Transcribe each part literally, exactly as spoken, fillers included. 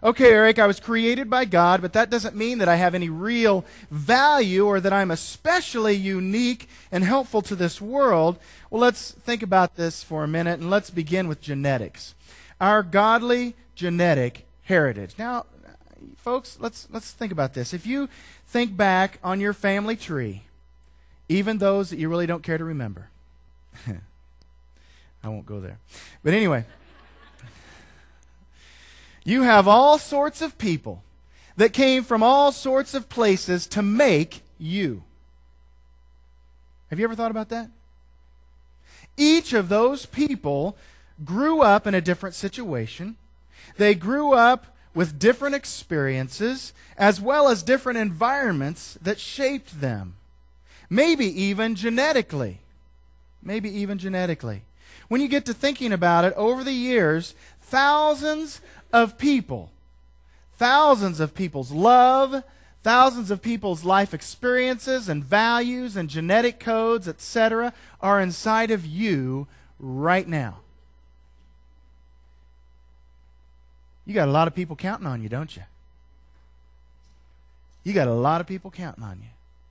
Okay, Eric, I was created by God, but that doesn't mean that I have any real value or that I'm especially unique and helpful to this world. Well, let's think about this for a minute, and let's begin with genetics. Our godly genetic heritage. Now, folks, let's let's think about this. If you think back on your family tree, even those that you really don't care to remember. I won't go there. But anyway, you have all sorts of people that came from all sorts of places to make you. Have you ever thought about that? Each of those people grew up in a different situation. They grew up with different experiences as well as different environments that shaped them. Maybe even genetically. Maybe even genetically. When you get to thinking about it, over the years, thousands of people, thousands of people's love, thousands of people's life experiences and values and genetic codes, et cetera, are inside of you right now. You got a lot of people counting on you, don't you? You got a lot of people counting on you.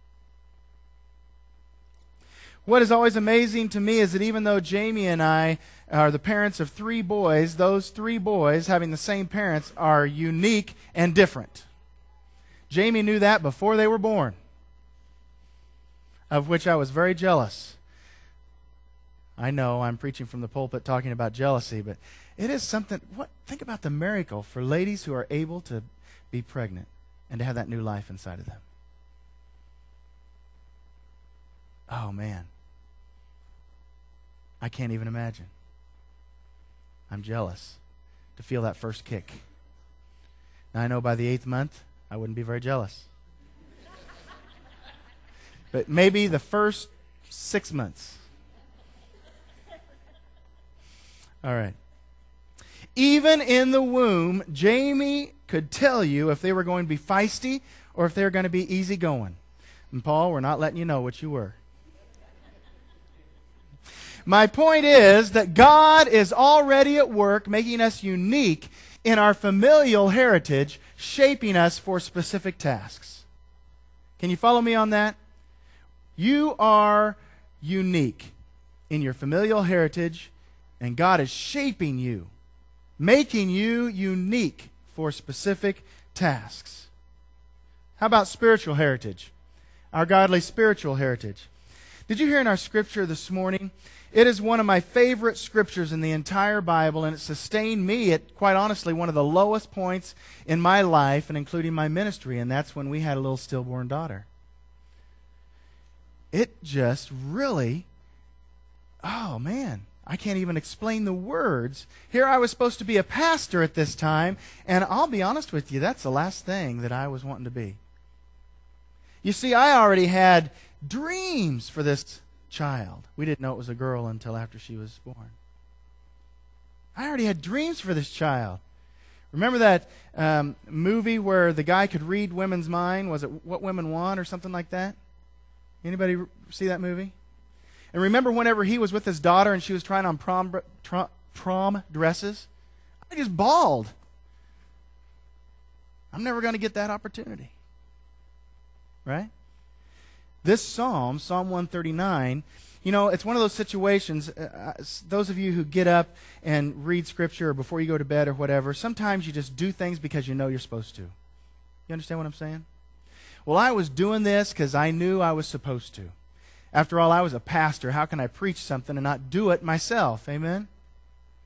What is always amazing to me is that even though Jamie and I are the parents of three boys, those three boys, having the same parents, are unique and different. Jamie knew that before they were born, of which I was very jealous. I know I'm preaching from the pulpit talking about jealousy, but it is something. What? Think about the miracle for ladies who are able to be pregnant and to have that new life inside of them. Oh, man. I can't even imagine. I'm jealous to feel that first kick. Now, I know by the eighth month, I wouldn't be very jealous. But maybe the first six months. All right. Even in the womb, Jamie could tell you if they were going to be feisty or if they were going to be easygoing. And Paul, we're not letting you know what you were. My point is that God is already at work making us unique in our familial heritage, shaping us for specific tasks. Can you follow me on that? You are unique in your familial heritage, and God is shaping you, making you unique for specific tasks. How about spiritual heritage? Our godly spiritual heritage. Did you hear in our scripture this morning? It is one of my favorite scriptures in the entire Bible, and it sustained me at, quite honestly, one of the lowest points in my life, and including my ministry, and that's when we had a little stillborn daughter. It just really, oh man, I can't even explain the words. Here I was supposed to be a pastor at this time, and I'll be honest with you, that's the last thing that I was wanting to be. You see, I already had dreams for this child. We didn't know it was a girl until after she was born. I already had dreams for this child. Remember that um, movie where the guy could read women's mind? Was it What Women Want or something like that? Anybody see that movie? And remember whenever he was with his daughter and she was trying on prom, prom, prom dresses? I just bawled. I'm never going to get that opportunity. Right? This psalm, Psalm one thirty-nine, you know, it's one of those situations, uh, those of you who get up and read Scripture or before you go to bed or whatever, sometimes you just do things because you know you're supposed to. You understand what I'm saying? Well, I was doing this because I knew I was supposed to. After all, I was a pastor. How can I preach something and not do it myself? Amen?